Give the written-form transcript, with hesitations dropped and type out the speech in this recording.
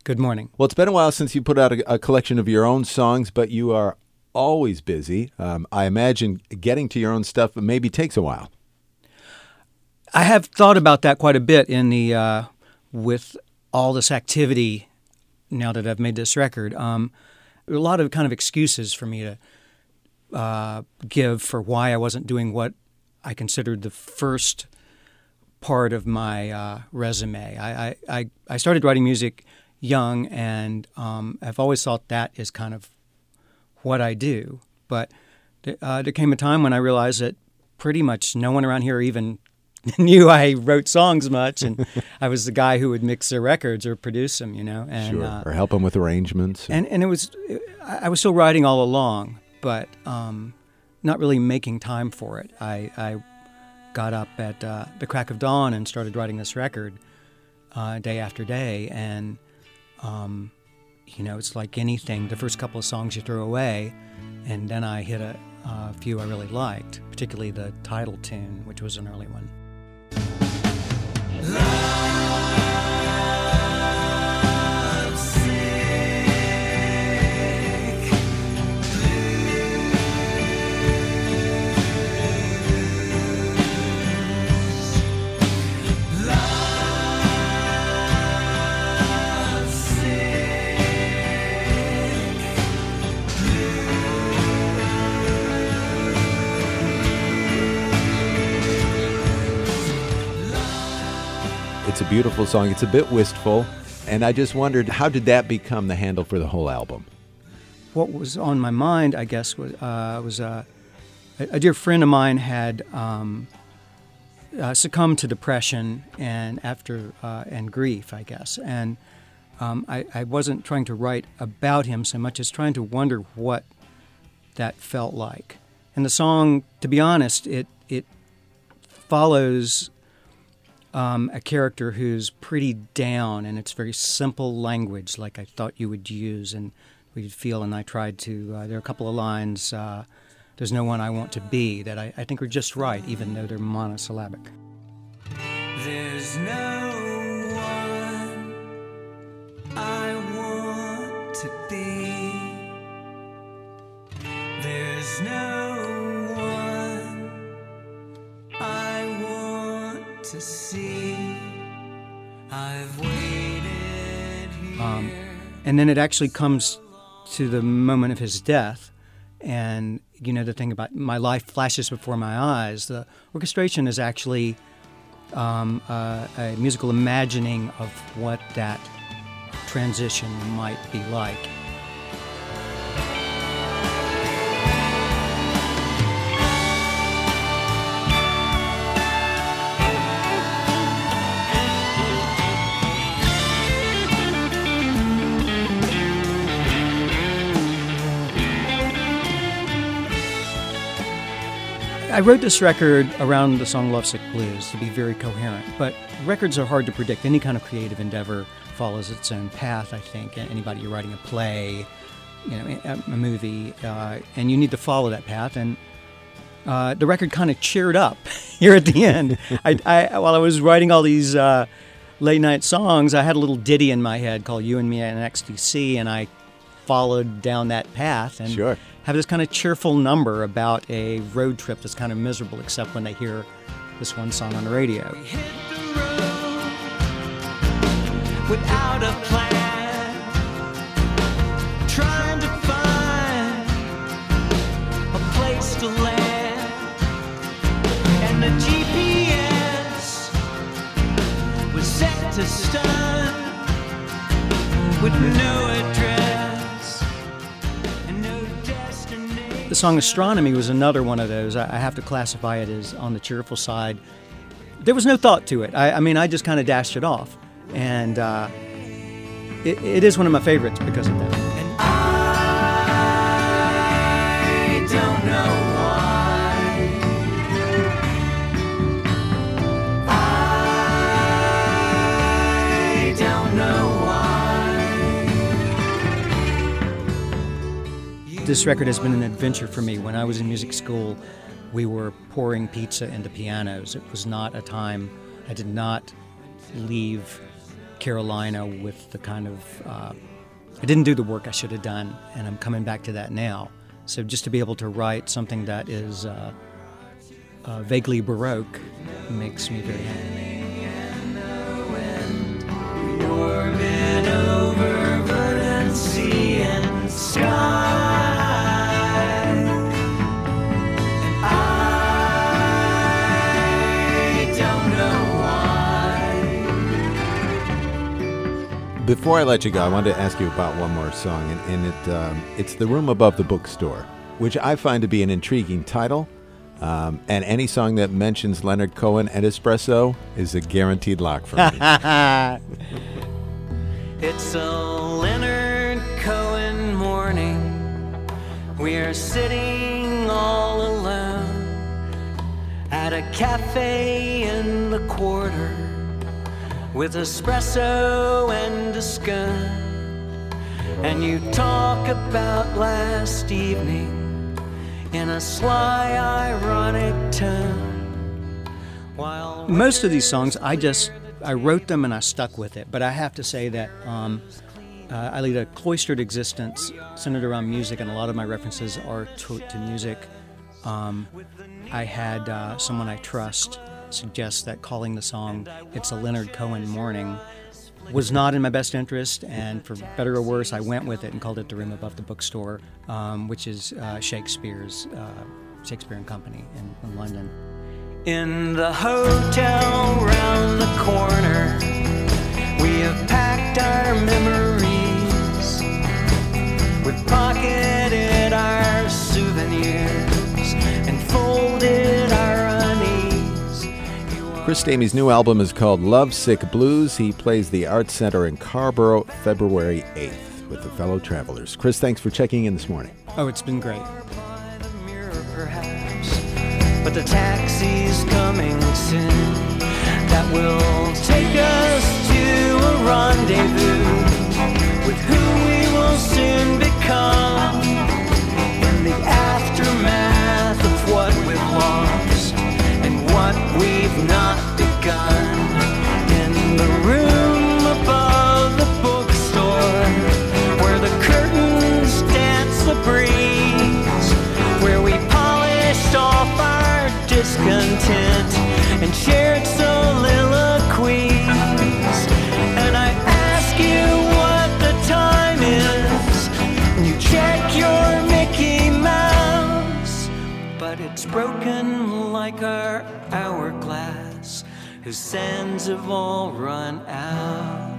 Good morning. Well, it's been a while since you put out a collection of your own songs, but you are always busy. I imagine getting to your own stuff maybe takes a while. I have thought about that quite a bit with all this activity now that I've made this record. A lot of kind of excuses for me to give for why I wasn't doing what I considered the first part of my resume. I started writing music young, and I've always thought that is kind of what I do. But there came a time when I realized that pretty much no one around here even knew I wrote songs much, and I was the guy who would mix their records or produce them, and, sure, or help them with arrangements. And I was still writing all along, but not really making time for it. I got up at the crack of dawn and started writing this record day after day, and it's like anything. The first couple of songs you throw away, and then I hit a few I really liked, particularly the title tune, which was an early one. It's a beautiful song. It's a bit wistful, and I just wondered, how did that become the handle for the whole album? What was on my mind, I guess, was a dear friend of mine had succumbed to depression and grief, I guess, and I wasn't trying to write about him so much as trying to wonder what that felt like. And the song, to be honest, it follows a character who's pretty down, and it's very simple language, like I thought you would use and we'd feel. And I tried to. There are a couple of lines. There's no one I want to be that I think are just right, even though they're monosyllabic. There's no one I want to be. There's no one I want to see. I've waited here. And then it actually comes to the moment of his death, and the thing about my life flashes before my eyes. The orchestration is actually a musical imagining of what that transition might be like. I wrote this record around the song Lovesick Blues to be very coherent, but records are hard to predict. Any kind of creative endeavor follows its own path, I think. Anybody, you're writing a play, a movie, and you need to follow that path. And the record kind of cheered up here at the end. While I was writing all these late night songs, I had a little ditty in my head called You and Me and XTC, and I followed down that path and Sure. have this kind of cheerful number about a road trip that's kind of miserable, except when they hear this one song on the radio. We hit the road without a plan, trying to find a place to land, and the GPS was set to stun with no address and no destination. The song Astronomy was another one of those. I have to classify it as on the cheerful side. There was no thought to it. I just kind of dashed it off. And it is one of my favorites because of that. And I don't know why. I don't know why. This record has been an adventure for me. When I was in music school, we were pouring pizza into pianos. It was not a time I did not leave Carolina with the kind of I didn't do the work I should have done, and I'm coming back to that now. So just to be able to write something that is vaguely Baroque makes me very happy. Orbit over verdant sea and sky, and I don't know why. Before I let you go, I wanted to ask you about one more song, and it's The Room Above the Bookstore, which I find to be an intriguing title. And any song that mentions Leonard Cohen and espresso is a guaranteed lock for me. It's a Leonard Cohen morning. We are sitting all alone at a cafe in the quarter with espresso and a scone. And you talk about last evening in a sly, ironic tone. While Most of these songs, I wrote them and I stuck with it. But I have to say that I lead a cloistered existence centered around music, and a lot of my references are to music. I had someone I trust suggest that calling the song "It's a Leonard Cohen Morning" was not in my best interest, and for better or worse, I went with it and called it The Room Above the Bookstore, which is Shakespeare and Company in London. in the hotel round the corner, we have packed our memories. We've pocketed our souvenirs and folded our unease. Chris Stamey's new album is called Love Sick Blues. He plays the Arts Center in Carrboro February 8th with the Fellow Travelers. Chris, thanks for checking in this morning. Oh, it's been great. By the mirror, perhaps, but the taxi's coming soon. That will take us to a rendezvous with who we will soon become in the aftermath of what we've lost and what we've not begun. In the room above the bookstore, where the curtains dance the breeze, where we polished off our discontent and shared soliloquies. And I ask you what the time is, and you check your Mickey Mouse, but it's broken like our hourglass, whose sands have all run out.